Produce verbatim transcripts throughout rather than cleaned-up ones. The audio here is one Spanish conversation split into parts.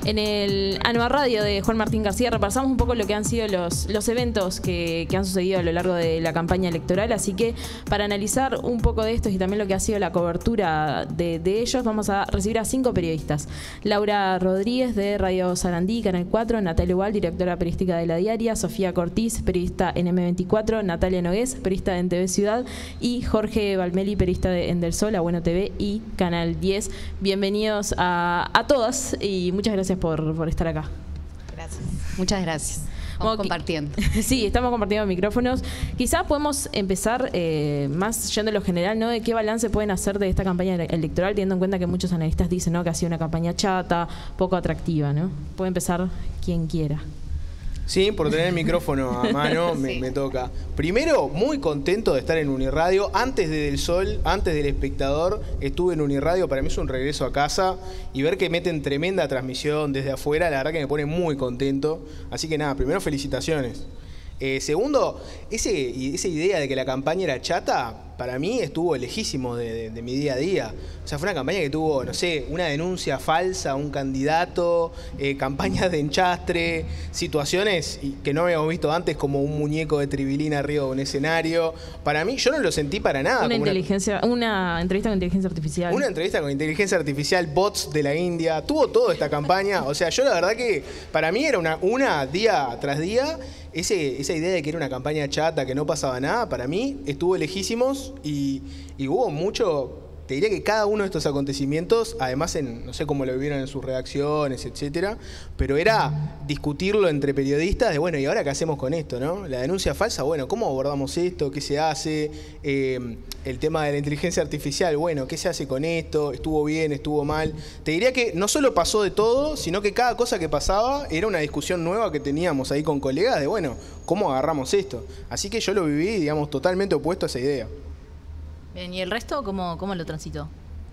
En el Anuar Radio de Juan Martín García repasamos un poco lo que han sido los, los eventos que, que han sucedido a lo largo de la campaña electoral, así que para analizar un poco de estos y también lo que ha sido la cobertura de, de ellos, vamos a recibir a cinco periodistas. Laura Rodríguez de Radio Sarandí, Canal cuatro, Natalia Ubal, directora periodística de La Diaria, Sofía Cortiz, periodista en eme veinticuatro, Natalia Nogués, periodista en T V Ciudad y Jorge Valmeli, periodista de, en Del Sol, A Bueno T V y Canal diez. Bienvenidos a, a todas y muchas gracias Por, por estar acá. Gracias. Muchas gracias. Estamos bueno, compartiendo. Sí, estamos compartiendo micrófonos. Quizás podemos empezar eh, más yendo a lo general, ¿no? De qué balance pueden hacer de esta campaña electoral, teniendo en cuenta que muchos analistas dicen, ¿no?, que ha sido una campaña chata, poco atractiva, ¿no? Puede empezar quien quiera. Sí, por tener el micrófono a mano me, sí. me toca. Primero, muy contento de estar en Uniradio. Antes de Del Sol, antes del Espectador, estuve en Uniradio. Para mí es un regreso a casa. Y ver que meten tremenda transmisión desde afuera, la verdad que me pone muy contento. Así que nada, primero felicitaciones. Eh, segundo, ese, esa idea de que la campaña era chata, para mí estuvo lejísimo de, de, de mi día a día. O sea, fue una campaña que tuvo, no sé, una denuncia falsa a un candidato, eh, campañas de enchastre, situaciones que no habíamos visto antes, como un muñeco de Tribilina arriba de un escenario. Para mí, yo no lo sentí para nada. Una, como inteligencia, una... una entrevista con inteligencia artificial. Una entrevista con inteligencia artificial, bots de la India. Tuvo toda esta campaña. O sea, yo la verdad que para mí era una, una día tras día. Ese, esa idea de que era una campaña chata, que no pasaba nada, para mí estuvo lejísimos y, y hubo mucho. Te diría que cada uno de estos acontecimientos, además en, no sé cómo lo vivieron en sus redacciones, etcétera, pero era discutirlo entre periodistas de, bueno, ¿y ahora qué hacemos con esto, no? La denuncia falsa, bueno, ¿cómo abordamos esto? ¿Qué se hace? Eh, el tema de la inteligencia artificial, bueno, ¿qué se hace con esto? ¿Estuvo bien? ¿Estuvo mal? Te diría que no solo pasó de todo, sino que cada cosa que pasaba era una discusión nueva que teníamos ahí con colegas de, bueno, ¿cómo agarramos esto? Así que yo lo viví, digamos, totalmente opuesto a esa idea. Bien, ¿y el resto cómo, cómo lo transitó?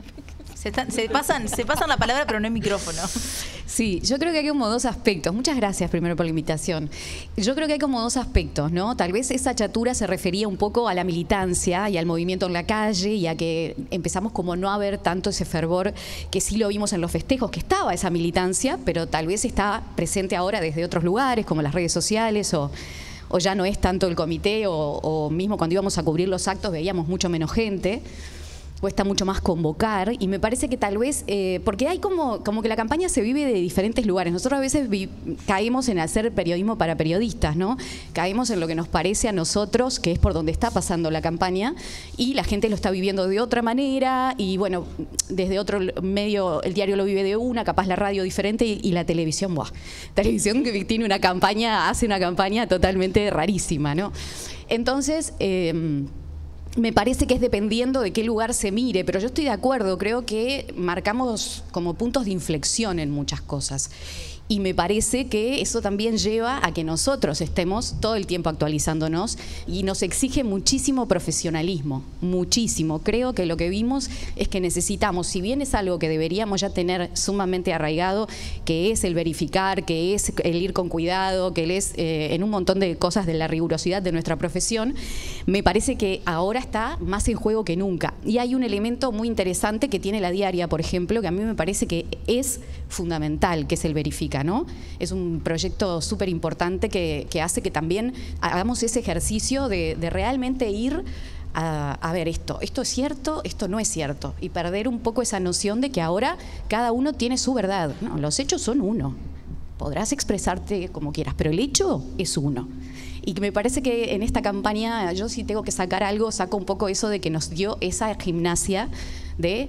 Se, están, se, pasan, se pasan la palabra, pero no hay micrófono. Sí, yo creo que hay como dos aspectos. Muchas gracias primero por la invitación. Yo creo que hay como dos aspectos, ¿no? Tal vez esa chatura se refería un poco a la militancia y al movimiento en la calle y a que empezamos como no a ver tanto ese fervor que sí lo vimos en los festejos, que estaba esa militancia, pero tal vez está presente ahora desde otros lugares, como las redes sociales o... o ya no es tanto el comité, o, o mismo cuando íbamos a cubrir los actos veíamos mucho menos gente, cuesta mucho más convocar, y me parece que tal vez, eh, porque hay como, como que la campaña se vive de diferentes lugares. Nosotros a veces vi, caemos en hacer periodismo para periodistas, ¿no? Caemos en lo que nos parece a nosotros, que es por donde está pasando la campaña, y la gente lo está viviendo de otra manera, y bueno, desde otro medio, el diario lo vive de una, capaz la radio diferente, y, y la televisión, ¡buah! Televisión que tiene una campaña, hace una campaña totalmente rarísima, ¿no? Entonces... Eh, me parece que es dependiendo de qué lugar se mire, pero yo estoy de acuerdo, creo que marcamos como puntos de inflexión en muchas cosas. Y me parece que eso también lleva a que nosotros estemos todo el tiempo actualizándonos y nos exige muchísimo profesionalismo, muchísimo. Creo que lo que vimos es que necesitamos, si bien es algo que deberíamos ya tener sumamente arraigado, que es el verificar, que es el ir con cuidado, que es eh, en un montón de cosas de la rigurosidad de nuestra profesión, me parece que ahora está más en juego que nunca. Y hay un elemento muy interesante que tiene La Diaria, por ejemplo, que a mí me parece que es fundamental, que es el verificar, ¿no? Es un proyecto súper importante que, que hace que también hagamos ese ejercicio de, de realmente ir a, a ver esto, esto es cierto, esto no es cierto, y perder un poco esa noción de que ahora cada uno tiene su verdad. No, los hechos son uno, podrás expresarte como quieras, pero el hecho es uno. Y me parece que en esta campaña, yo sí tengo que sacar algo, saco un poco eso de que nos dio esa gimnasia de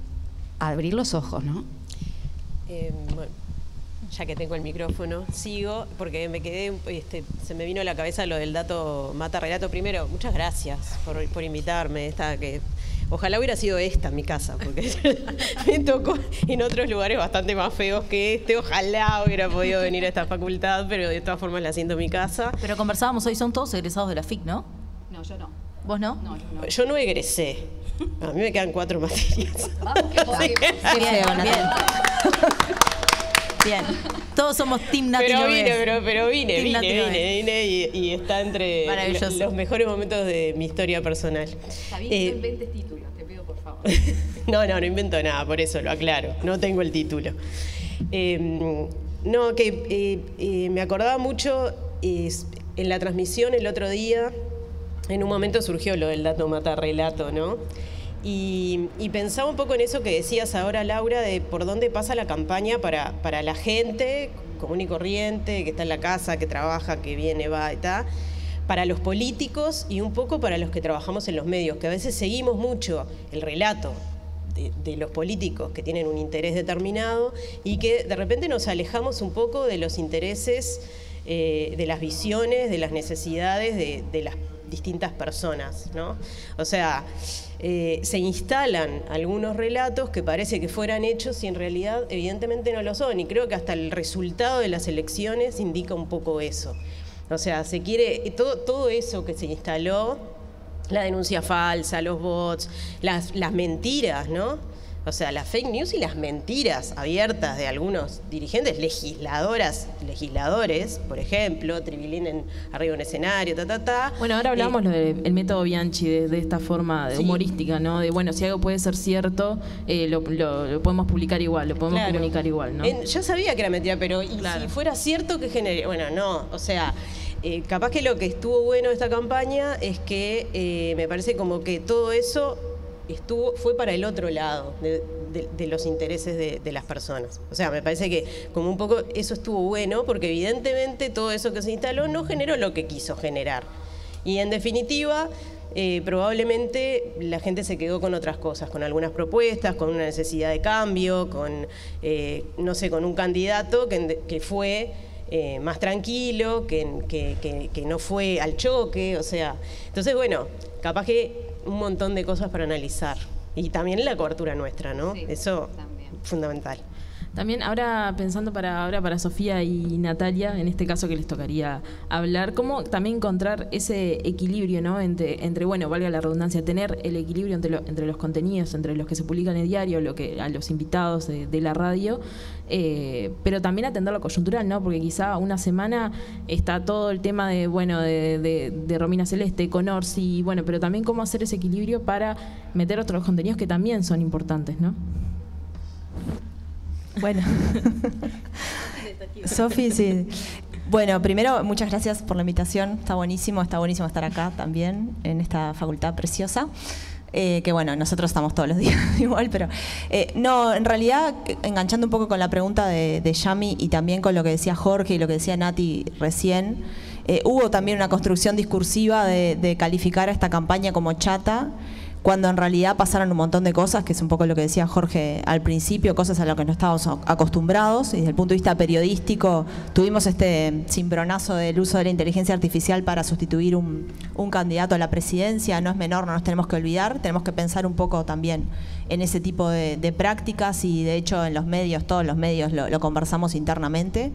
abrir los ojos, ¿no? Eh, bueno, ya que tengo el micrófono, sigo, porque me quedé, este, se me vino a la cabeza lo del dato mata relato. Primero, muchas gracias por, por invitarme. Esta, que, ojalá hubiera sido esta mi casa, porque me tocó en otros lugares bastante más feos que este. Ojalá hubiera podido venir a esta facultad, pero de todas formas la siento mi casa. Pero conversábamos hoy, son todos egresados de la F I C, ¿no? No, yo no. ¿Vos no? No, yo no. Yo no egresé. A mí me quedan cuatro materias. Vamos, que podemos. Qué feo, Natalia. Bien, todos somos Team Nati Pero Nogués. vine, pero, pero vine, Team vine, Nati vine, Nogués. vine y, y está entre lo- los mejores momentos de mi historia personal. Está bien, Eh, no inventes títulos, te pido por favor. No, no, no invento nada, por eso lo aclaro. No tengo el título. Eh, no, que eh, eh, me acordaba mucho eh, en la transmisión el otro día, en un momento surgió lo del dato mata relato, ¿no? Y, y pensaba un poco en eso que decías ahora, Laura, de por dónde pasa la campaña para, para la gente común y corriente, que está en la casa, que trabaja, que viene, va y tal, para los políticos y un poco para los que trabajamos en los medios, que a veces seguimos mucho el relato de, de los políticos que tienen un interés determinado y que de repente nos alejamos un poco de los intereses, eh, de las visiones, de las necesidades de, de las distintas personas, ¿no? O sea, eh, se instalan algunos relatos que parece que fueran hechos y en realidad evidentemente no lo son, y creo que hasta el resultado de las elecciones indica un poco eso. O sea, se quiere, todo, todo eso que se instaló, la denuncia falsa, los bots, las, las mentiras, ¿no? O sea, las fake news y las mentiras abiertas de algunos dirigentes, legisladoras, legisladores, por ejemplo, tribilinen arriba en escenario, ta, ta, ta. Bueno, ahora hablamos eh, del método Bianchi, de, de esta forma de sí. humorística, ¿no? De, bueno, si algo puede ser cierto, eh, lo, lo, lo podemos publicar igual, lo podemos claro. comunicar igual, ¿no? En, yo sabía que era mentira, pero ¿y claro. si fuera cierto que genere? Bueno, no, o sea... Eh, capaz que lo que estuvo bueno de esta campaña es que eh, me parece como que todo eso estuvo fue para el otro lado de, de, de los intereses de, de las personas. O sea, me parece que como un poco eso estuvo bueno porque evidentemente todo eso que se instaló no generó lo que quiso generar. Y en definitiva, eh, probablemente la gente se quedó con otras cosas, con algunas propuestas, con una necesidad de cambio, con, eh, no sé, con un candidato que, que fue... Eh, más tranquilo, que, que, que, que no fue al choque, o sea, entonces bueno, capaz que un montón de cosas para analizar y también la cobertura nuestra, ¿no? Sí, eso también. Fundamental. También ahora pensando para ahora para Sofía y Natalia, en este caso que les tocaría hablar, cómo también encontrar ese equilibrio, ¿no? Entre, entre bueno, valga la redundancia, tener el equilibrio entre, lo, entre los contenidos, entre los que se publican en el diario, lo que a los invitados de, de la radio, eh, pero también atender lo coyuntural, ¿no? Porque quizá una semana está todo el tema de, bueno, de, de, de Romina Celeste, con Orsi, bueno, pero también cómo hacer ese equilibrio para meter otros contenidos que también son importantes, ¿no? Bueno, Sofi, sí. Bueno, primero, muchas gracias por la invitación. Está buenísimo, está buenísimo estar acá también, en esta facultad preciosa. Eh, que bueno, nosotros estamos todos los días igual, pero... Eh, no, en realidad, enganchando un poco con la pregunta de, de Yami y también con lo que decía Jorge y lo que decía Nati recién, eh, hubo también una construcción discursiva de, de calificar a esta campaña como chata, cuando en realidad pasaron un montón de cosas, que es un poco lo que decía Jorge al principio, cosas a las que no estábamos acostumbrados, y desde el punto de vista periodístico tuvimos este cimbronazo del uso de la inteligencia artificial para sustituir un, un candidato a la presidencia. No es menor, no nos tenemos que olvidar, tenemos que pensar un poco también en ese tipo de, de prácticas, y de hecho en los medios, todos los medios lo, lo conversamos internamente.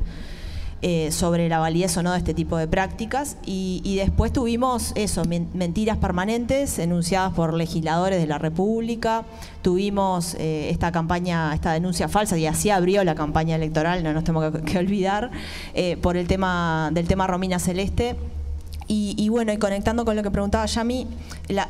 Eh, sobre la validez o no de este tipo de prácticas, y, y después tuvimos eso, mentiras permanentes enunciadas por legisladores de la República, tuvimos eh, esta campaña, esta denuncia falsa, y así abrió la campaña electoral, no nos tenemos que, que olvidar, eh, por el tema del tema Romina Celeste, y, y bueno, y conectando con lo que preguntaba Yami, la...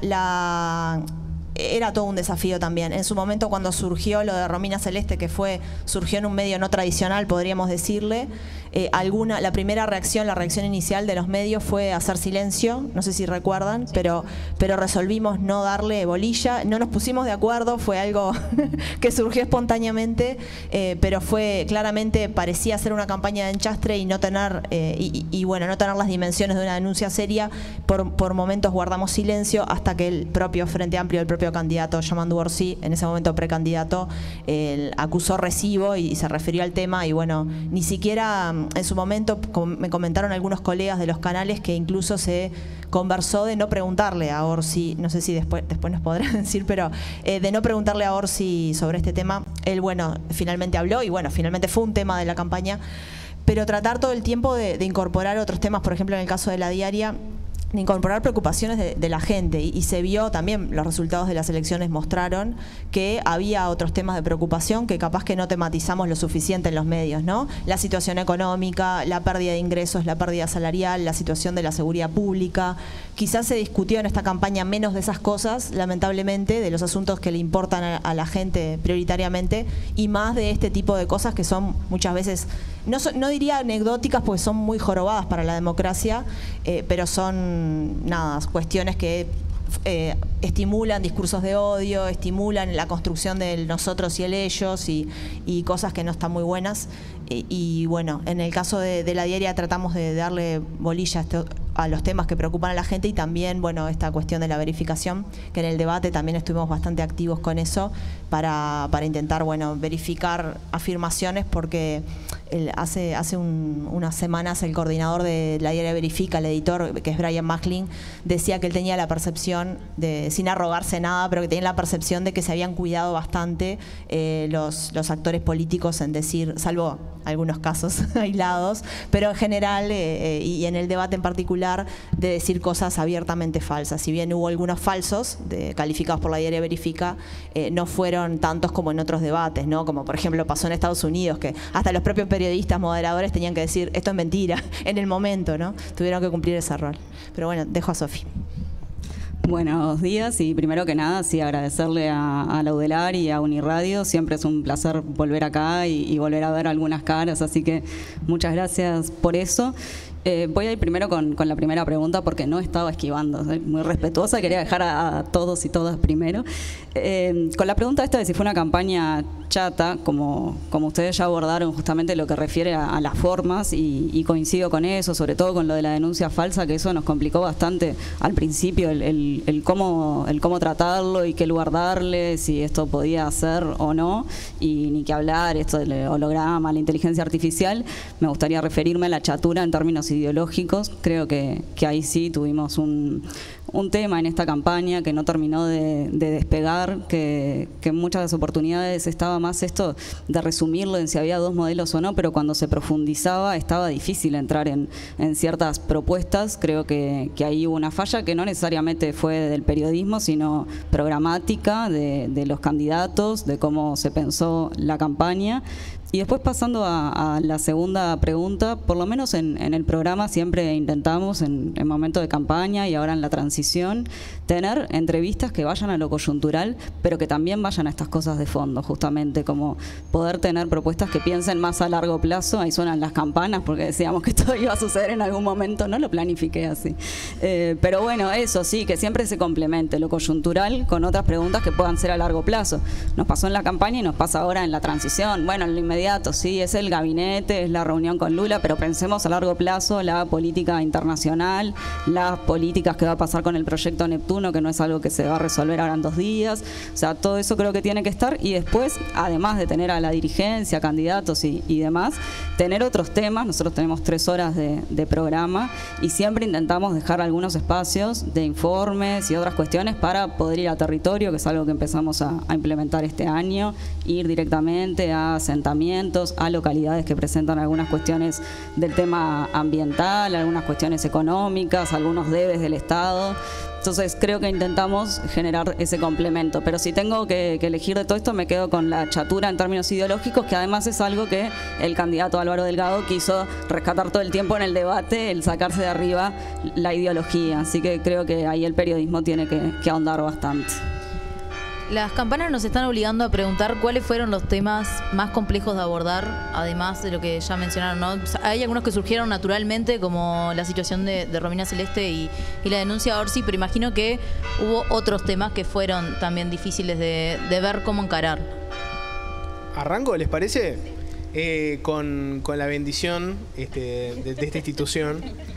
la era todo un desafío también. En su momento, cuando surgió lo de Romina Celeste, que fue surgió en un medio no tradicional, podríamos decirle, eh, alguna la primera reacción, la reacción inicial de los medios fue hacer silencio, no sé si recuerdan, pero, pero resolvimos no darle bolilla, no nos pusimos de acuerdo, fue algo que surgió espontáneamente, eh, pero fue claramente, parecía ser una campaña de enchastre y no tener, eh, y, y bueno, no tener las dimensiones de una denuncia seria. Por, por momentos guardamos silencio hasta que el propio Frente Amplio, el propio candidato Yamandu Orsi, en ese momento precandidato, eh, acusó recibo y, y se refirió al tema, y bueno, ni siquiera en su momento, como me comentaron algunos colegas de los canales, que incluso se conversó de no preguntarle a Orsi, no sé si después, después nos podrán decir, pero eh, de no preguntarle a Orsi sobre este tema. Él, bueno, finalmente habló y bueno, finalmente fue un tema de la campaña, pero tratar todo el tiempo de, de incorporar otros temas, por ejemplo, en el caso de La Diaria, incorporar preocupaciones de, de la gente y, y se vio también, los resultados de las elecciones mostraron que había otros temas de preocupación que capaz que no tematizamos lo suficiente en los medios, ¿no? La situación económica, la pérdida de ingresos, la pérdida salarial, la situación de la seguridad pública. Quizás se discutió en esta campaña menos de esas cosas, lamentablemente, de los asuntos que le importan a, a la gente prioritariamente, y más de este tipo de cosas que son muchas veces, no, so, no diría anecdóticas porque son muy jorobadas para la democracia, eh, pero son nada, cuestiones que eh, estimulan discursos de odio, estimulan la construcción del nosotros y el ellos y, y cosas que no están muy buenas. Y, y bueno, en el caso de, de la diaria tratamos de darle bolilla a, este, a los temas que preocupan a la gente y también, bueno, esta cuestión de la verificación, que en el debate también estuvimos bastante activos con eso para, para intentar, bueno, verificar afirmaciones porque el, hace, hace un, unas semanas el coordinador de la diaria Verifica, el editor, que es Brian Macklin, decía que él tenía la percepción, de, sin arrogarse nada, pero que tenía la percepción de que se habían cuidado bastante eh, los, los actores políticos en decir, salvo algunos casos aislados, pero en general eh, eh, y en el debate en particular, de decir cosas abiertamente falsas. Si bien hubo algunos falsos de, calificados por la diaria Verifica, eh, no fueron tantos como en otros debates, ¿no? Como por ejemplo pasó en Estados Unidos, que hasta los propios periodistas moderadores tenían que decir esto es mentira en el momento, ¿no? Tuvieron que cumplir ese rol. Pero bueno, dejo a Sofi. Buenos días y primero que nada, sí, agradecerle a, a la UDELAR y a Uniradio. Siempre es un placer volver acá y, y volver a ver algunas caras, así que muchas gracias por eso. Eh, voy a ir primero con, con la primera pregunta porque no estaba esquivando, soy muy respetuosa, quería dejar a, a todos y todas primero. Eh, con la pregunta esta de si fue una campaña chata, como, como ustedes ya abordaron justamente lo que refiere a, a las formas y, y coincido con eso, sobre todo con lo de la denuncia falsa, que eso nos complicó bastante al principio, el, el, el, cómo, el cómo tratarlo y qué lugar darle, si esto podía ser o no, y ni que hablar, esto del holograma, la inteligencia artificial. Me gustaría referirme a la chatura en términos ideológicos. Creo que, que ahí sí tuvimos un, un tema en esta campaña que no terminó de, de despegar, que, que en muchas oportunidades estaba más esto de resumirlo en si había dos modelos o no, pero cuando se profundizaba estaba difícil entrar en, en ciertas propuestas. Creo que, que ahí hubo una falla que no necesariamente fue del periodismo, sino programática, de, de los candidatos, de cómo se pensó la campaña. Y después pasando a, a la segunda pregunta, por lo menos en, en el programa siempre intentamos en, en momento de campaña y ahora en la transición tener entrevistas que vayan a lo coyuntural, pero que también vayan a estas cosas de fondo, justamente como poder tener propuestas que piensen más a largo plazo. Ahí suenan las campanas porque decíamos que esto iba a suceder en algún momento, no lo planifiqué así. Eh, pero bueno, eso sí, que siempre se complemente lo coyuntural con otras preguntas que puedan ser a largo plazo. Nos pasó en la campaña y nos pasa ahora en la transición. Bueno, en lo inmediato sí, es el gabinete, es la reunión con Lula, pero pensemos a largo plazo la política internacional, las políticas que va a pasar con el proyecto Neptuno, que no es algo que se va a resolver ahora en dos días. O sea, todo eso creo que tiene que estar, y después, además de tener a la dirigencia, candidatos y, y demás, tener otros temas. Nosotros tenemos tres horas de, de programa y siempre intentamos dejar algunos espacios de informes y otras cuestiones para poder ir a territorio, que es algo que empezamos a, a implementar este año, ir directamente a asentamientos, a localidades que presentan algunas cuestiones del tema ambiental, algunas cuestiones económicas, algunos debes del Estado. Entonces creo que intentamos generar ese complemento, pero si tengo que, que elegir de todo esto, me quedo con la chatura en términos ideológicos, que además es algo que el candidato Álvaro Delgado quiso rescatar todo el tiempo en el debate, el sacarse de arriba la ideología. Así que creo que ahí el periodismo tiene que, que ahondar bastante. Las campanas nos están obligando a preguntar cuáles fueron los temas más complejos de abordar, además de lo que ya mencionaron, ¿no? Hay algunos que surgieron naturalmente, como la situación de, de Romina Celeste y, y la denuncia a Orsi, pero imagino que hubo otros temas que fueron también difíciles de, de ver cómo encarar. ¿Arranco, les parece? Eh, con, con la bendición este, de, de esta institución.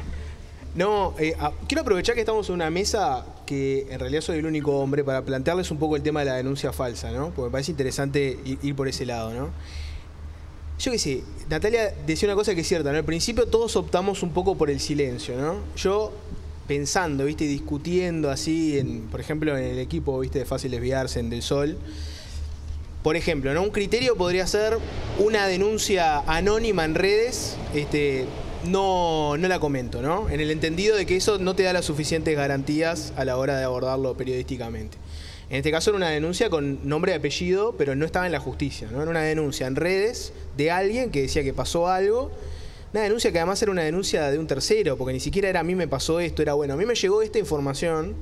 No, eh, a, quiero aprovechar que estamos en una mesa que en realidad soy el único hombre para plantearles un poco el tema de la denuncia falsa, ¿no? Porque me parece interesante ir, ir por ese lado, ¿no? Yo qué sé, Natalia decía una cosa que es cierta, ¿no? Al principio todos optamos un poco por el silencio, ¿no? Yo pensando, ¿viste? Discutiendo así, en, por ejemplo, en el equipo, ¿viste? De Fácil Desviarse, en Del Sol. Por ejemplo, ¿no? Un criterio podría ser una denuncia anónima en redes, este... no, no la comento, ¿no? En el entendido de que eso no te da las suficientes garantías a la hora de abordarlo periodísticamente. En este caso era una denuncia con nombre y apellido, pero no estaba en la justicia, ¿no? Era una denuncia en redes de alguien que decía que pasó algo. Una denuncia que además era una denuncia de un tercero, porque ni siquiera era a mí me pasó esto, era bueno, a mí me llegó esta información.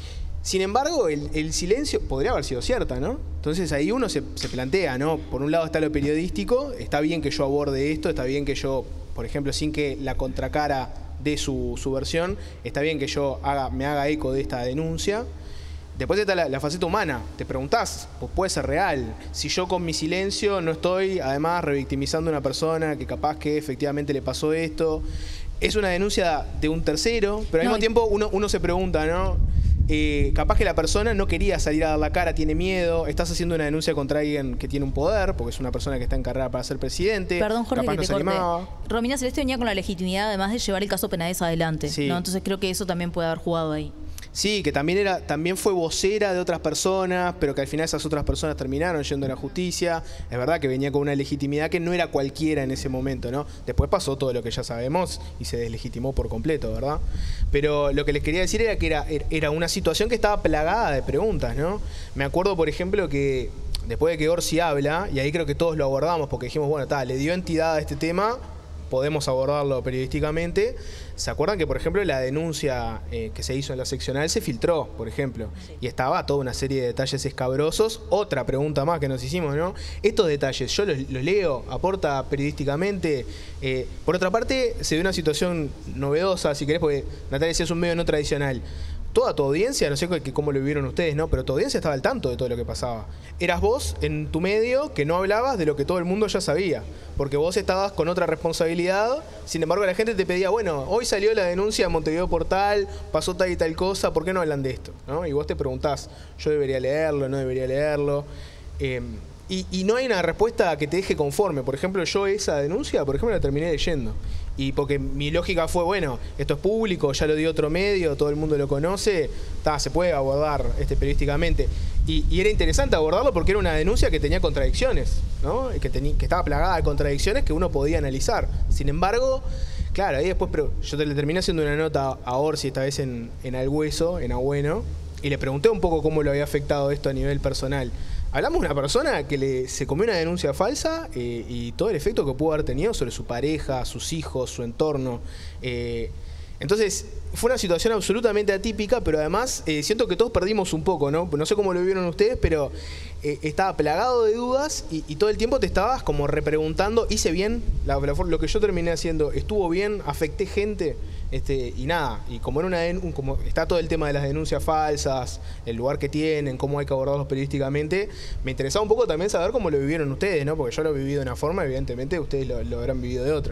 Sin embargo, el, el silencio podría haber sido cierta, ¿no? Entonces ahí uno se, se plantea, ¿no? Por un lado está lo periodístico, está bien que yo aborde esto, está bien que yo, por ejemplo, sin que la contracara dé su, su versión, está bien que yo haga, me haga eco de esta denuncia. Después está la, la faceta humana. Te preguntás, pues puede ser real. Si yo con mi silencio no estoy, además, revictimizando a una persona que capaz que efectivamente le pasó esto. Es una denuncia de un tercero, pero al No, mismo tiempo uno, uno se pregunta, ¿no? Eh, capaz que la persona no quería salir a dar la cara, tiene miedo. Estás haciendo una denuncia contra alguien que tiene un poder, porque es una persona que está encargada para ser presidente. Perdón, Jorge, capaz que no te se corte. animaba. Romina Celeste venía con la legitimidad, además de llevar el caso Penades adelante, Sí. ¿no? Entonces creo que eso también puede haber jugado ahí. Sí, que también era, también fue vocera de otras personas, pero que al final esas otras personas terminaron yendo a la justicia. Es verdad que venía con una legitimidad que no era cualquiera en ese momento, ¿no? Después pasó todo lo que ya sabemos y se deslegitimó por completo, ¿verdad? Pero lo que les quería decir era que era, era una situación que estaba plagada de preguntas, ¿no? Me acuerdo, por ejemplo, que después de que Orsi habla, y ahí creo que todos lo abordamos porque dijimos, bueno, está, le dio entidad a este tema, podemos abordarlo periodísticamente. ¿Se acuerdan que, por ejemplo, la denuncia eh, que se hizo en la seccional se filtró, por ejemplo? Sí. Y estaba toda una serie de detalles escabrosos. Otra pregunta más que nos hicimos, ¿no? Estos detalles, yo los, los leo, aporta periodísticamente. Eh, por otra parte, se dio una situación novedosa, si querés, porque Natalia decía es un medio no tradicional. Toda tu audiencia, no sé cómo lo vivieron ustedes, ¿no? Pero tu audiencia estaba al tanto de todo lo que pasaba. Eras vos en tu medio que no hablabas de lo que todo el mundo ya sabía, porque vos estabas con otra responsabilidad. Sin embargo, la gente te pedía, bueno, hoy salió la denuncia de Montevideo Portal, pasó tal y tal cosa, ¿por qué no hablan de esto? ¿No? Y vos te preguntás, ¿yo debería leerlo, no debería leerlo? Eh, y, y no hay una respuesta que te deje conforme. Por ejemplo, yo esa denuncia, por ejemplo, la terminé leyendo. Y porque mi lógica fue, bueno, esto es público, ya lo dio otro medio, todo el mundo lo conoce, ta, se puede abordar este, periodísticamente. Y, y era interesante abordarlo porque era una denuncia que tenía contradicciones, ¿no? Que, tení, que estaba plagada de contradicciones que uno podía analizar. Sin embargo, claro, ahí después pero yo te le terminé haciendo una nota a Orsi, esta vez en, en Alhueso, en Agüeno, y le pregunté un poco cómo lo había afectado esto a nivel personal. Hablamos de una persona que le, se comió una denuncia falsa eh, y todo el efecto que pudo haber tenido sobre su pareja, sus hijos, su entorno. Eh, entonces, fue una situación absolutamente atípica, pero además eh, siento que todos perdimos un poco, ¿no? No sé cómo lo vieron ustedes, pero eh, estaba plagado de dudas y, y todo el tiempo te estabas como repreguntando, ¿hice bien? La, la, lo que yo terminé haciendo, ¿estuvo bien? ¿Afecté gente? Este, y nada, y como, en una, como está todo el tema de las denuncias falsas, el lugar que tienen, cómo hay que abordarlos periodísticamente, me interesaba un poco también saber cómo lo vivieron ustedes, ¿no? Porque yo lo he vivido de una forma, evidentemente ustedes lo, lo habrán vivido de otra.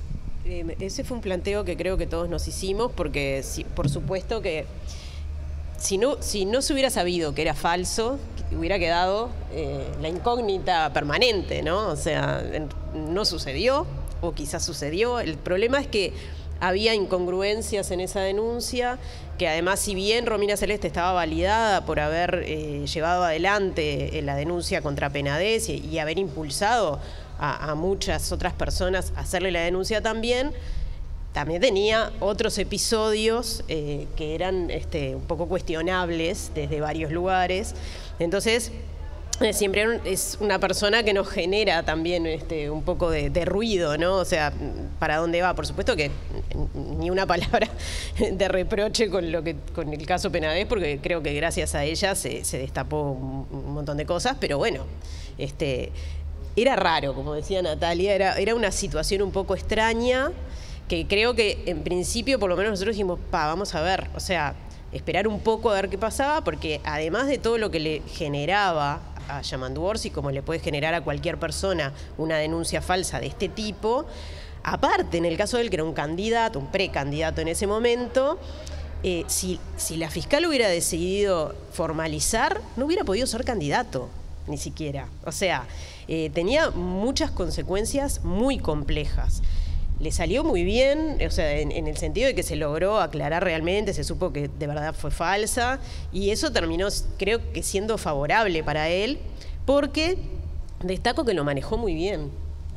Eh, ese fue un planteo que creo que todos nos hicimos, porque si, por supuesto que si no, si no se hubiera sabido que era falso, hubiera quedado eh, la incógnita permanente, ¿no? O sea, no sucedió, o quizás sucedió. El problema es que había incongruencias en esa denuncia, que además, si bien Romina Celeste estaba validada por haber eh, llevado adelante eh, la denuncia contra Penades y, y haber impulsado a, a muchas otras personas a hacerle la denuncia también, también tenía otros episodios eh, que eran este, un poco cuestionables desde varios lugares. Entonces, siempre es una persona que nos genera también este, un poco de, de ruido, ¿no? O sea, ¿para dónde va? Por supuesto que ni una palabra de reproche con lo que con el caso Penades, porque creo que gracias a ella se, se destapó un, un montón de cosas, pero bueno, este, era raro, como decía Natalia, era, era una situación un poco extraña, que creo que en principio, por lo menos nosotros dijimos, pa, vamos a ver, o sea, esperar un poco a ver qué pasaba, porque además de todo lo que le generaba a Yamandu Orsi, como le puede generar a cualquier persona una denuncia falsa de este tipo, aparte, en el caso de él, que era un candidato, un precandidato en ese momento, eh, si, si la fiscal hubiera decidido formalizar, no hubiera podido ser candidato, ni siquiera. O sea, eh, tenía muchas consecuencias muy complejas. Le salió muy bien, o sea, en, en el sentido de que se logró aclarar realmente, se supo que de verdad fue falsa, y eso terminó, creo que siendo favorable para él, porque destaco que lo manejó muy bien.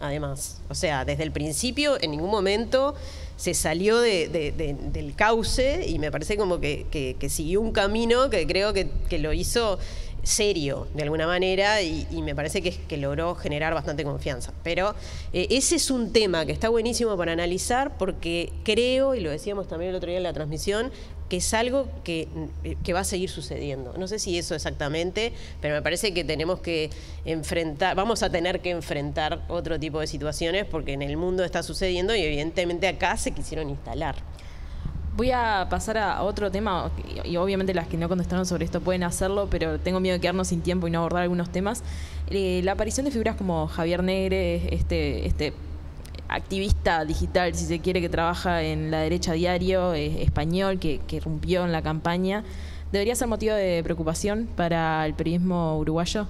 además. O sea, desde el principio, en ningún momento se salió de, de, de, del cauce y me parece como que, que, que siguió un camino que creo que, que lo hizo serio de alguna manera y, y me parece que, que logró generar bastante confianza. Pero eh, ese es un tema que está buenísimo para analizar porque creo, y lo decíamos también el otro día en la transmisión, que es algo que, que va a seguir sucediendo. No sé si eso exactamente, pero me parece que tenemos que enfrentar, vamos a tener que enfrentar otro tipo de situaciones porque en el mundo está sucediendo y evidentemente acá se quisieron instalar. Voy a pasar a otro tema, y obviamente las que no contestaron sobre esto pueden hacerlo, pero tengo miedo de quedarnos sin tiempo y no abordar algunos temas. Eh, la aparición de figuras como Javier Negre, este, este activista digital, si se quiere, que trabaja en La Derecha Diario, eh, español, que, que irrumpió en la campaña, ¿debería ser motivo de preocupación para el periodismo uruguayo?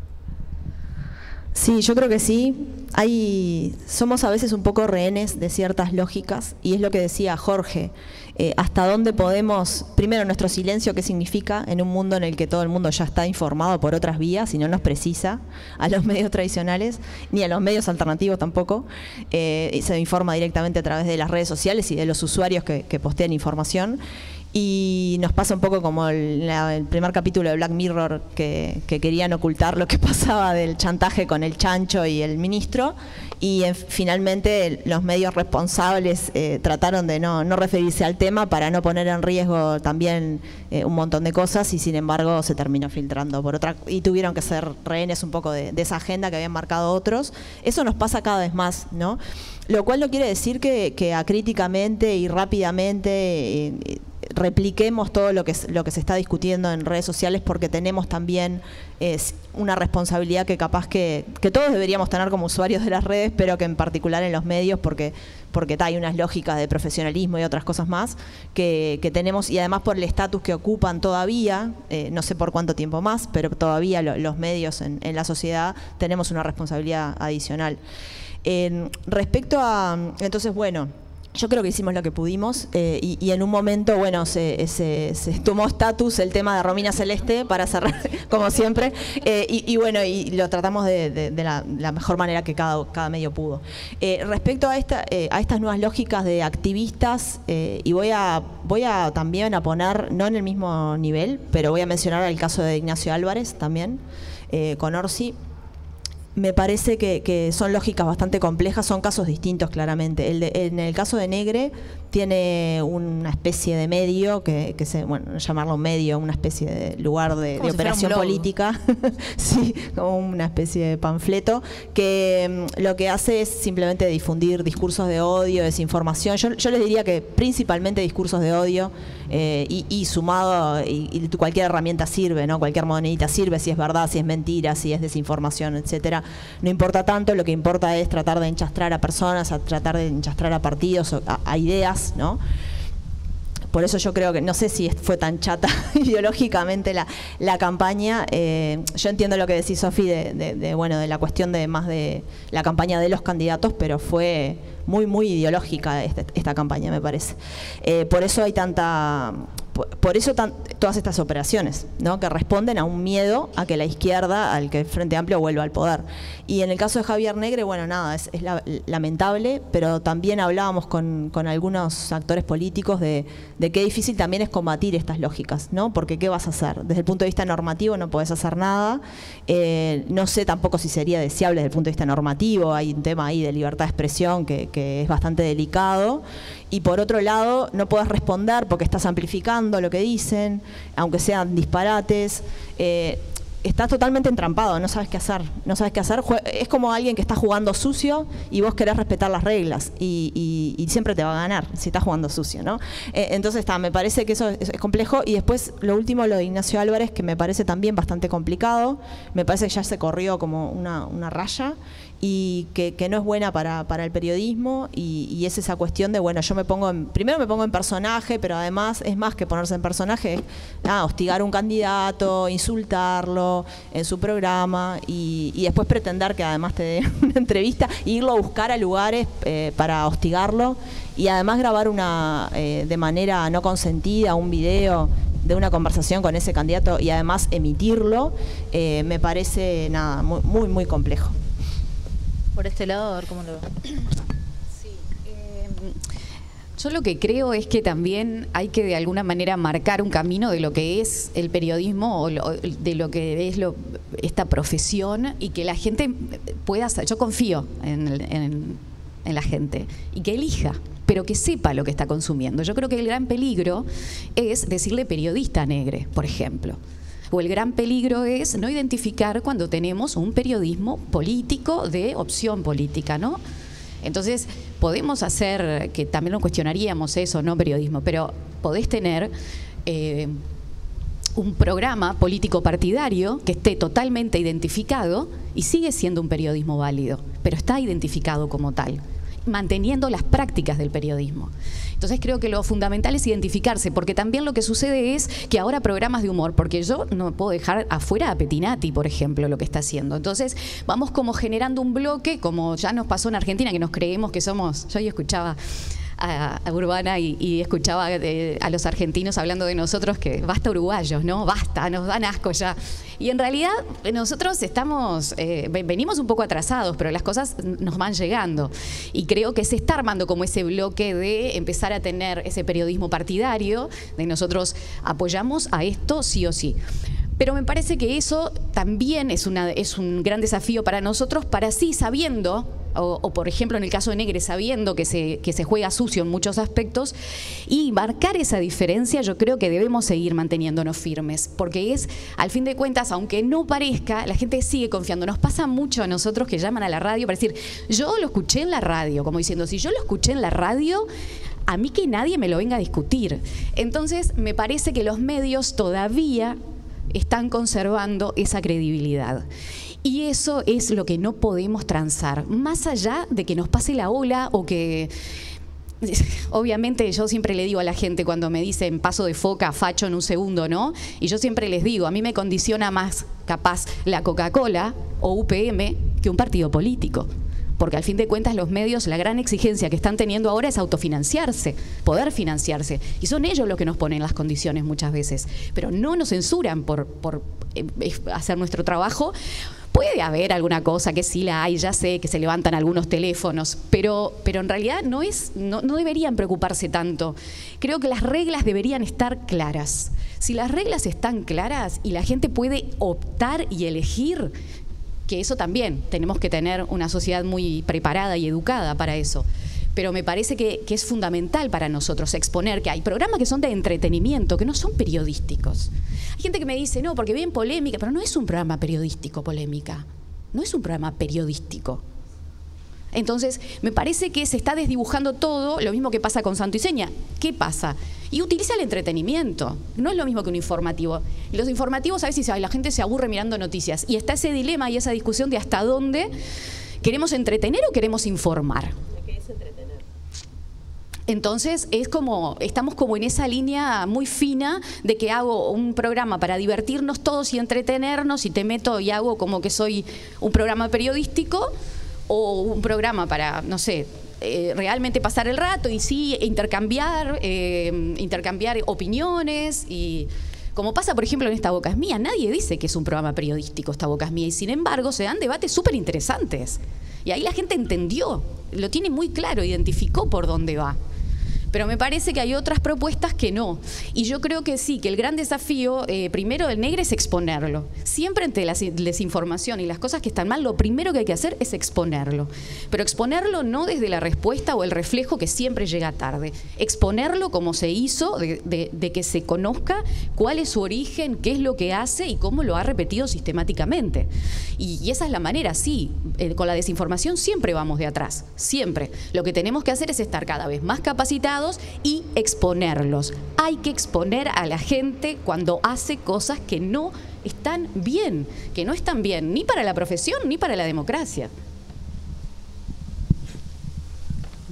Sí, yo creo que sí. Hay, somos a veces un poco rehenes de ciertas lógicas y es lo que decía Jorge. Eh, hasta dónde podemos, primero nuestro silencio, qué significa en un mundo en el que todo el mundo ya está informado por otras vías y no nos precisa a los medios tradicionales ni a los medios alternativos tampoco. Eh, se informa directamente a través de las redes sociales y de los usuarios que, que postean información. Y nos pasa un poco como el, la, el primer capítulo de Black Mirror, que, que querían ocultar lo que pasaba del chantaje con el chancho y el ministro, y en, finalmente los medios responsables eh, trataron de no, no referirse al tema para no poner en riesgo también eh, un montón de cosas, y sin embargo se terminó filtrando por otra, y tuvieron que ser rehenes un poco de, de esa agenda que habían marcado otros. Eso nos pasa cada vez más, ¿no? Lo cual no quiere decir que, que acríticamente y rápidamente eh, repliquemos todo lo que, lo que se está discutiendo en redes sociales, porque tenemos también eh, una responsabilidad que capaz que, que todos deberíamos tener como usuarios de las redes, pero que en particular en los medios, porque, porque hay unas lógicas de profesionalismo y otras cosas más que, que tenemos, y además por el estatus que ocupan todavía, eh, no sé por cuánto tiempo más, pero todavía lo, los medios en, en la sociedad tenemos una responsabilidad adicional. Eh, respecto a, entonces, bueno, yo creo que hicimos lo que pudimos eh, y, y en un momento, bueno, se, se, se tomó estatus el tema de Romina Celeste para cerrar, como siempre, eh, y, y bueno, y lo tratamos de, de, de la, la mejor manera que cada, cada medio pudo. Eh, respecto a, esta, eh, a estas nuevas lógicas de activistas, eh, y voy a, voy a también a poner, no en el mismo nivel, pero voy a mencionar el caso de Ignacio Álvarez también, eh, con Orsi. Me parece que, que son lógicas bastante complejas, son casos distintos claramente. El de, en el caso de Negre tiene una especie de medio, que, que se, bueno, llamarlo medio, una especie de lugar de, de si operación política, sí, como una especie de panfleto, que um, lo que hace es simplemente difundir discursos de odio, desinformación. Yo, yo les diría que principalmente discursos de odio, eh, y, y sumado, y, y cualquier herramienta sirve, ¿no? Cualquier monedita sirve, si es verdad, si es mentira, si es desinformación, etcétera. No importa tanto, lo que importa es tratar de enchastrar a personas, a tratar de enchastrar a partidos, a, a ideas, ¿no? Por eso yo creo que, no sé si fue tan chata ideológicamente la, la campaña. Eh, yo entiendo lo que decís, Sofi, de, de, de, bueno, de la cuestión de más de la campaña de los candidatos, pero fue muy, muy ideológica esta, esta campaña, me parece. Eh, por eso hay tanta... Por, por eso tan, todas estas operaciones, ¿no? Que responden a un miedo a que la izquierda, al que el Frente Amplio vuelva al poder. Y en el caso de Javier Negre, bueno, nada, es, es la, lamentable, pero también hablábamos con, con algunos actores políticos de, de qué difícil también es combatir estas lógicas, ¿no? Porque ¿qué vas a hacer? Desde el punto de vista normativo no podés hacer nada. Eh, no sé tampoco si sería deseable desde el punto de vista normativo. Hay un tema ahí de libertad de expresión que, que es bastante delicado. Y por otro lado, no podés responder porque estás amplificando lo que dicen, aunque sean disparates. Eh, estás totalmente entrampado, no sabes qué hacer. No sabes qué hacer. Es como alguien que está jugando sucio y vos querés respetar las reglas y, y, y siempre te va a ganar si estás jugando sucio, ¿no? Eh, entonces, está, me parece que eso es, es complejo. Y después, lo último, lo de Ignacio Álvarez, que me parece también bastante complicado. Me parece que ya se corrió como una, una raya y que, que no es buena para, para el periodismo, y, y es esa cuestión de, bueno, yo me pongo en, primero me pongo en personaje, pero además es más que ponerse en personaje, es nada, hostigar a un candidato, insultarlo en su programa y, y después pretender que además te dé una entrevista e irlo a buscar a lugares eh, para hostigarlo, y además grabar una eh, de manera no consentida un video de una conversación con ese candidato y además emitirlo, eh, me parece nada, muy, muy, muy complejo. Por este lado, a ver cómo lo veo. Sí, eh, yo lo que creo es que también hay que de alguna manera marcar un camino de lo que es el periodismo o lo, de lo que es lo, esta profesión y que la gente pueda, yo confío en, en, en la gente y que elija, pero que sepa lo que está consumiendo. Yo creo que el gran peligro es decirle periodista negre, por ejemplo. O el gran peligro es no identificar cuando tenemos un periodismo político de opción política, ¿no? Entonces, podemos hacer, que también lo cuestionaríamos eso, no periodismo, pero podés tener eh, un programa político partidario que esté totalmente identificado y sigue siendo un periodismo válido, pero está identificado como tal, manteniendo las prácticas del periodismo. Entonces creo que lo fundamental es identificarse, porque también lo que sucede es que ahora programas de humor, porque yo no puedo dejar afuera a Petinati, por ejemplo, lo que está haciendo. Entonces vamos como generando un bloque, como ya nos pasó en Argentina, que nos creemos que somos, yo hoy escuchaba a, a Urbana y, y escuchaba eh, a los argentinos hablando de nosotros que basta uruguayos, ¿no? Basta, nos dan asco ya. Y en realidad nosotros estamos, eh, venimos un poco atrasados, pero las cosas nos van llegando. Y creo que se está armando como ese bloque de empezar a tener ese periodismo partidario, de nosotros apoyamos a esto sí o sí. Pero me parece que eso también es, una, es un gran desafío para nosotros, para sí, sabiendo, o, o por ejemplo en el caso de Negre, sabiendo que se, que se juega sucio en muchos aspectos, y marcar esa diferencia, yo creo que debemos seguir manteniéndonos firmes, porque es, al fin de cuentas, aunque no parezca, la gente sigue confiando. Nos pasa mucho a nosotros que llaman a la radio para decir, yo lo escuché en la radio, como diciendo, si yo lo escuché en la radio, a mí que nadie me lo venga a discutir. Entonces, me parece que los medios todavía están conservando esa credibilidad. Y eso es lo que no podemos transar, más allá de que nos pase la ola o que... Obviamente yo siempre le digo a la gente cuando me dicen paso de foca, facho en un segundo, ¿no? Y yo siempre les digo, a mí me condiciona más capaz la Coca-Cola o U P M que un partido político. Porque al fin de cuentas los medios, la gran exigencia que están teniendo ahora es autofinanciarse, poder financiarse. Y son ellos los que nos ponen las condiciones muchas veces. Pero no nos censuran por, por eh, hacer nuestro trabajo. Puede haber alguna cosa que sí la hay, ya sé que se levantan algunos teléfonos, pero, pero en realidad no, es, no, no deberían preocuparse tanto. Creo que las reglas deberían estar claras. Si las reglas están claras y la gente puede optar y elegir, que eso también, tenemos que tener una sociedad muy preparada y educada para eso. Pero me parece que, que es fundamental para nosotros exponer que hay programas que son de entretenimiento, que no son periodísticos. Hay gente que me dice, no, porque bien polémica, pero no es un programa periodístico, Polémica. No es un programa periodístico. Entonces, me parece que se está desdibujando todo, lo mismo que pasa con Santo y Seña. ¿Qué pasa? Y utiliza el entretenimiento. No es lo mismo que un informativo. Y los informativos a veces la gente se aburre mirando noticias. Y está ese dilema y esa discusión de hasta dónde queremos entretener o queremos informar. ¿Qué es entretener? Entonces, es como, estamos como en esa línea muy fina de que hago un programa para divertirnos todos y entretenernos y te meto y hago como que soy un programa periodístico o un programa para, no sé, eh, realmente pasar el rato y sí intercambiar, eh, intercambiar opiniones y... Como pasa, por ejemplo, en Esta Boca es Mía, nadie dice que es un programa periodístico Esta Boca es Mía y sin embargo se dan debates súper interesantes. Y ahí la gente entendió, lo tiene muy claro, identificó por dónde va. Pero me parece que hay otras propuestas que no. Y yo creo que sí, que el gran desafío, eh, primero del Negre, es exponerlo. Siempre ante la desinformación y las cosas que están mal, lo primero que hay que hacer es exponerlo. Pero exponerlo no desde la respuesta o el reflejo que siempre llega tarde. Exponerlo como se hizo, de, de, de que se conozca cuál es su origen, qué es lo que hace y cómo lo ha repetido sistemáticamente. Y, y esa es la manera, sí. Eh, con la desinformación siempre vamos de atrás, siempre. Lo que tenemos que hacer es estar cada vez más capacitados y exponerlos. Hay que exponer a la gente cuando hace cosas que no están bien, que no están bien ni para la profesión ni para la democracia.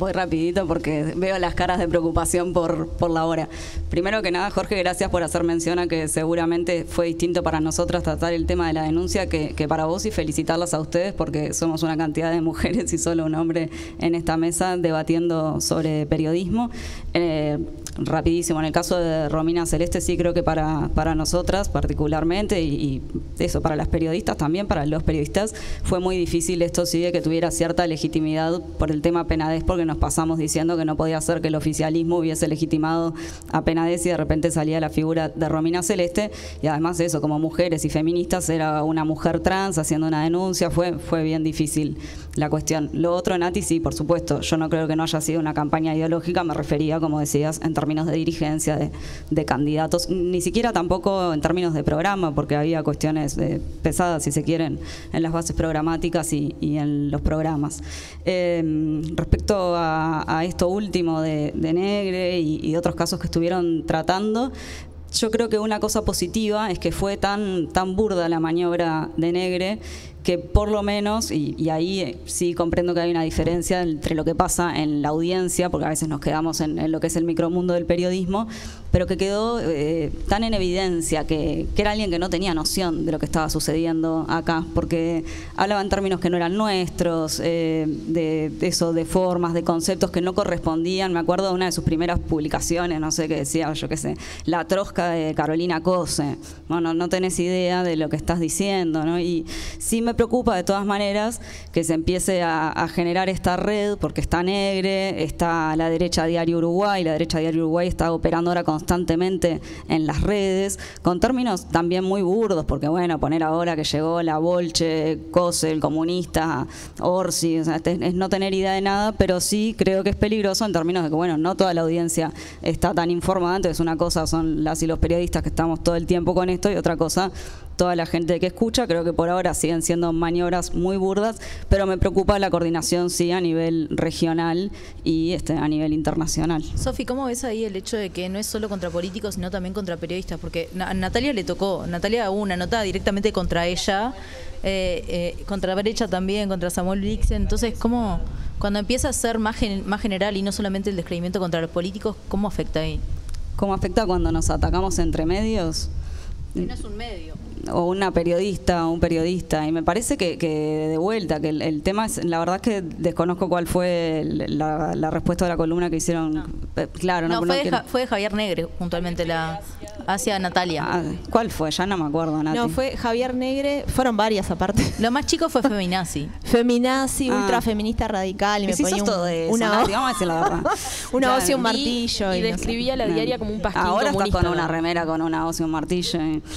Voy rapidito porque veo las caras de preocupación por, por la hora. Primero que nada, Jorge, gracias por hacer mención a que seguramente fue distinto para nosotras tratar el tema de la denuncia que, que para vos, y felicitarlas a ustedes porque somos una cantidad de mujeres y solo un hombre en esta mesa debatiendo sobre periodismo. Eh, rapidísimo, en el caso de Romina Celeste sí creo que para, para nosotras particularmente y, y eso, para las periodistas también, para los periodistas fue muy difícil esto sí de que tuviera cierta legitimidad por el tema Penades, porque nos pasamos diciendo que no podía ser que el oficialismo hubiese legitimado a Penades y de repente salía la figura de Romina Celeste, y además eso, como mujeres y feministas, era una mujer trans haciendo una denuncia, fue, fue bien difícil la cuestión. Lo otro, Nati, sí, por supuesto, yo no creo que no haya sido una campaña ideológica, me refería, como decías, en términos de dirigencia, de, de candidatos, ni siquiera tampoco en términos de programa, porque había cuestiones eh, pesadas, si se quieren, en las bases programáticas y, y en los programas. Eh, respecto a, a esto último de, de Negre y, y otros casos que estuvieron tratando, yo creo que una cosa positiva es que fue tan, tan burda la maniobra de Negre que por lo menos, y, y ahí sí comprendo que hay una diferencia entre lo que pasa en la audiencia, porque a veces nos quedamos en, en lo que es el micromundo del periodismo, pero que quedó eh, tan en evidencia que, que era alguien que no tenía noción de lo que estaba sucediendo acá, porque hablaba en términos que no eran nuestros, eh, de, de eso, de formas, de conceptos que no correspondían. Me acuerdo de una de sus primeras publicaciones, no sé qué decía, yo qué sé, la trosca de Carolina Cose. Bueno, no tenés idea de lo que estás diciendo, ¿no? Y sí me preocupa de todas maneras que se empiece a, a generar esta red, porque está Negre, está la derecha Diario Uruguay, la derecha Diario Uruguay está operando ahora constantemente en las redes, con términos también muy burdos, porque bueno, poner ahora que llegó la Bolche, Cose, el comunista, Orsi, o sea, es no tener idea de nada, pero sí creo que es peligroso en términos de que bueno, no toda la audiencia está tan informada, entonces una cosa son las y los periodistas que estamos todo el tiempo con esto y otra cosa toda la gente que escucha. Creo que por ahora siguen siendo maniobras muy burdas, pero me preocupa la coordinación sí a nivel regional y este a nivel internacional. Sofi, ¿cómo ves ahí el hecho de que no es solo contra políticos, sino también contra periodistas? Porque a Natalia le tocó, Natalia hubo una nota directamente contra ella, eh, eh, contra Brecha también, contra Samuel Blixen. Entonces, ¿cómo, cuando empieza a ser más, gen, más general y no solamente el descreimiento contra los políticos, cómo afecta ahí? ¿Cómo afecta cuando nos atacamos entre medios? Que no es un medio. O una periodista o un periodista, y me parece que, que de vuelta, que el, el tema es, la verdad es que desconozco cuál fue la, la respuesta de la columna que hicieron. No. Eh, claro, no, no, no fue, de quiero... ja, fue de Javier Negre, puntualmente, la hacia Natalia. Ah, ¿cuál fue? Ya no me acuerdo, Nati. No, fue Javier Negre, fueron varias aparte. Lo más chico fue Feminazi. Feminazi, ah. ultrafeminista radical, y me sí, ponía sos un, todo de eso, una Nati, vamos a decir la verdad. una hoz y un Y, martillo. y, Y, describía no sé. la diaria como un pasquín Ahora comunista. estás con una remera con una hoz y un martillo.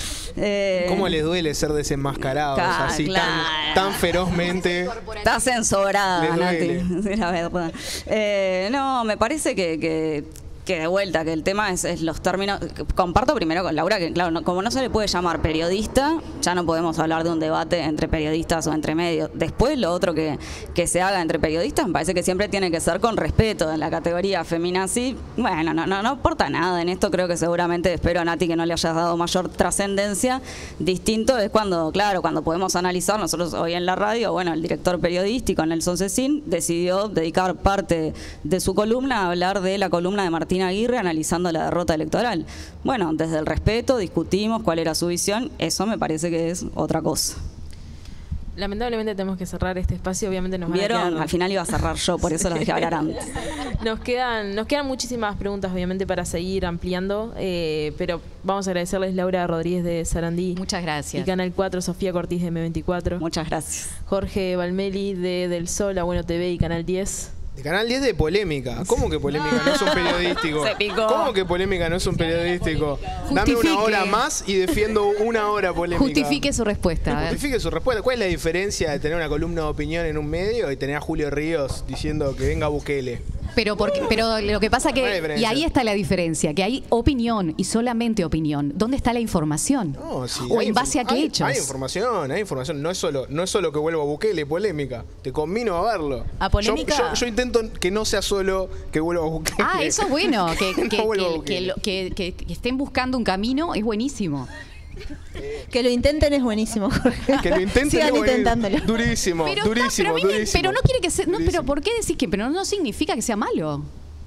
Eh, ¿Cómo les duele ser desenmascarados Claro, así claro. tan, tan ferozmente? Está censurada, Le duele. Nati. Sí, la verdad. Eh, no, me parece que, que, que de vuelta, que el tema es, es los términos. Comparto primero con Laura que, claro, no, como no se le puede llamar periodista, ya no podemos hablar de un debate entre periodistas o entre medios. Después, lo otro que, que se haga entre periodistas, me parece que siempre tiene que ser con respeto. En la categoría feminazi, bueno, no, no, no aporta nada en esto. Creo que seguramente, espero a Nati que no le hayas dado mayor trascendencia. Distinto es cuando, claro, cuando podemos analizar, nosotros hoy en la radio, bueno, el director periodístico, Nelson Cecín, decidió dedicar parte de su columna a hablar de la columna de Martín Aguirre analizando la derrota electoral. Bueno, desde el respeto discutimos cuál era su visión, eso me parece que es otra cosa. Lamentablemente tenemos que cerrar este espacio, obviamente nos van a ¿Vieron? quedar... Al final iba a cerrar yo, por eso los dejé hablar antes. Nos quedan, nos quedan muchísimas preguntas, obviamente, para seguir ampliando, eh, pero vamos a agradecerles Laura Rodríguez de Sarandí. Muchas gracias. Y Canal cuatro, Sofía Cortiz de eme veinticuatro. Muchas gracias. Jorge Balmeli de Del Sol, A Bueno T V y Canal diez. De Canal diez de Polémica. ¿Cómo que Polémica no es un periodístico? Se picó. ¿Cómo que Polémica no es un periodístico? Dame Justifique. una hora más y defiendo una hora Polémica. Justifique su respuesta. a ver. Justifique su respuesta. ¿Cuál es la diferencia de tener una columna de opinión en un medio y tener a Julio Ríos diciendo que venga Bukele? Pero, porque, pero lo que pasa No hay que, diferencia. y ahí está la diferencia, que hay opinión y solamente opinión. ¿Dónde está la información? No, sí, ¿O hay en base infor- a qué hay- hechos? Hay información, hay información. No es solo, no es solo que vuelva Bukele, Polémica. Te convino a verlo. ¿A Polémica? Yo, yo- yo intento que no sea solo que vuelva Bukele. Ah, eso es bueno, que, que, No vuelva que- Bukele. que lo- que- que- que estén buscando un camino es buenísimo. Que lo intenten es buenísimo, Jorge. Que lo intenten Sigan es buenísimo. intentándolo. Durísimo, Pero, durísimo, está- pero, a mí me- durísimo. pero no quiere que sea. No, pero Durísimo. ¿por qué decís que? Pero no significa que sea malo.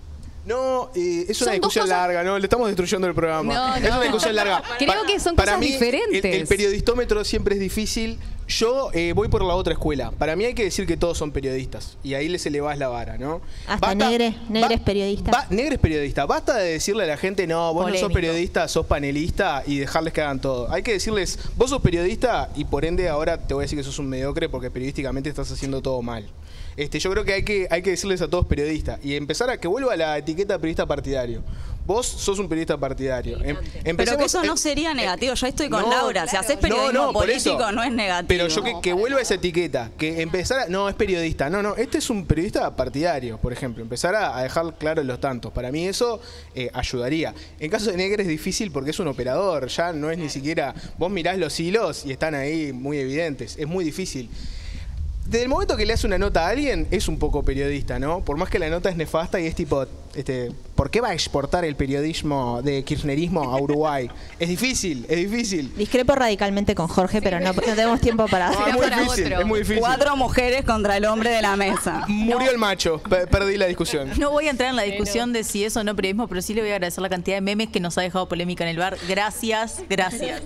No, eh, es Son una dos discusión cosas- larga, ¿no? Le estamos destruyendo el programa. No, es no. una discusión larga. Creo que son para cosas mí, diferentes. El, el periodistómetro siempre es difícil. Yo eh, voy por la otra escuela. Para mí hay que decir que todos son periodistas. Y ahí les elevás la vara, ¿no? Hasta Negre, Negre es periodista. ba- Negre es periodista. Basta de decirle a la gente, no, vos no sos Polémico. periodista, sos panelista y dejarles que hagan todo. Hay que decirles, vos sos periodista y por ende ahora te voy a decir que sos un mediocre porque periodísticamente estás haciendo todo mal. Este, yo creo que hay, que hay que decirles a todos periodistas y empezar a que vuelva la etiqueta de periodista partidario. Vos sos un periodista partidario. Em- Pero empecemos- que eso no em- sería negativo. Yo estoy con no, Laura. Si claro. haces periodismo No, no, por político eso. no es negativo. Pero yo que, que vuelva esa etiqueta, que empezar a, no, es periodista. No, no, este es un periodista partidario, por ejemplo. Empezar a, a dejar claro los tantos. Para mí eso eh, ayudaría. En caso de Negre es difícil porque es un operador. Ya no es ni siquiera... Vos mirás los hilos y están ahí muy evidentes. Es muy difícil. Desde el momento que le hace una nota a alguien, es un poco periodista, ¿no? Por más que la nota es nefasta y es tipo, este, ¿por qué va a exportar el periodismo de kirchnerismo a Uruguay? Es difícil, es difícil. Discrepo radicalmente con Jorge, pero no, no tenemos tiempo para... No, es muy difícil, es muy difícil. Cuatro mujeres contra el hombre de la mesa. Murió el macho, Pe- perdí la discusión. No voy a entrar en la discusión de si es o no periodismo, pero sí le voy a agradecer la cantidad de memes que nos ha dejado polémica en el bar. Gracias, gracias.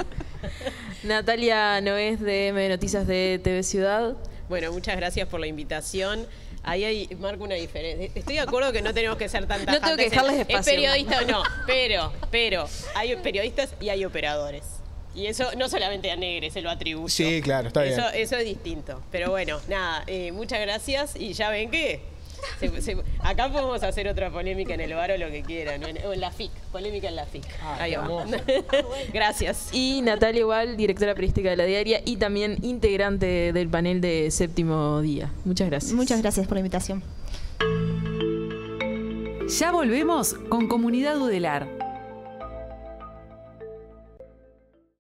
Natalia Noés de M Noticias de T V Ciudad. Bueno, muchas gracias por la invitación. Ahí hay, marca una diferencia. Estoy de acuerdo que no tenemos que ser tan No tengo tajantes que dejarles en- espacio. Es periodista o no, pero, pero, hay periodistas y hay operadores. Y eso no solamente a Negre se lo atribuyo. Sí, claro, está bien. Eso, eso es distinto. Pero bueno, nada, eh, muchas gracias y ya ven que se- se- acá podemos hacer otra polémica en el bar o lo que quieran, ¿no? En- o en la F I C, polémica en la F I C. Ahí va. Gracias. Y Natalia Igual, directora periodística de La Diaria y también integrante del panel de Séptimo Día. Muchas gracias. Muchas gracias por la invitación. Ya volvemos con Comunidad Udelar.